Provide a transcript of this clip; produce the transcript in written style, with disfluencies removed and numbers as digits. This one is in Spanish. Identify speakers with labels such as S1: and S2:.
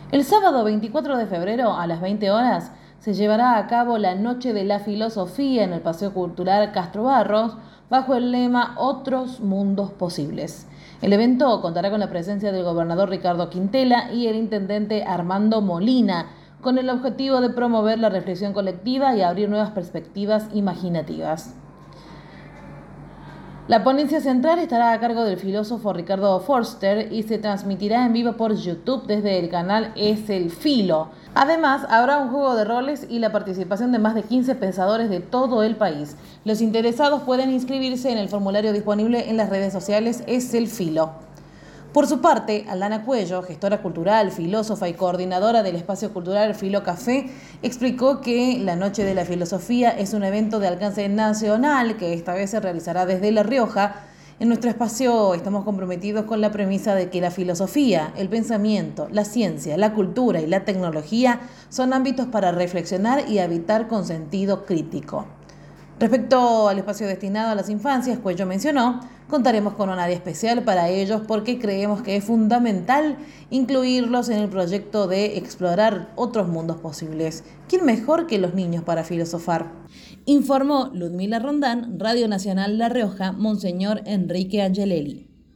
S1: El sábado 24 de febrero a las 20 horas se llevará a cabo la Noche de la Filosofía en el Paseo Cultural Castro Barros bajo el lema Otros Mundos Posibles. El evento contará con la presencia del gobernador Ricardo Quintela y el intendente Armando Molina, con el objetivo de promover la reflexión colectiva y abrir nuevas perspectivas imaginativas. La ponencia central estará a cargo del filósofo Ricardo Forster y se transmitirá en vivo por YouTube desde el canal Es el Filo. Además, habrá un juego de roles y la participación de más de 15 pensadores de todo el país. Los interesados pueden inscribirse en el formulario disponible en las redes sociales Es el Filo. Por su parte, Aldana Cuello, gestora cultural, filósofa y coordinadora del espacio cultural Filo Café, explicó que la Noche de la Filosofía es un evento de alcance nacional que esta vez se realizará desde La Rioja. En nuestro espacio estamos comprometidos con la premisa de que la filosofía, el pensamiento, la ciencia, la cultura y la tecnología son ámbitos para reflexionar y habitar con sentido crítico. Respecto al espacio destinado a las infancias, Cuello mencionó, contaremos con un área especial para ellos porque creemos que es fundamental incluirlos en el proyecto de explorar otros mundos posibles. ¿Quién mejor que los niños para filosofar? Informó Ludmila Rondán, Radio Nacional La Rioja, Monseñor Enrique Angelelli.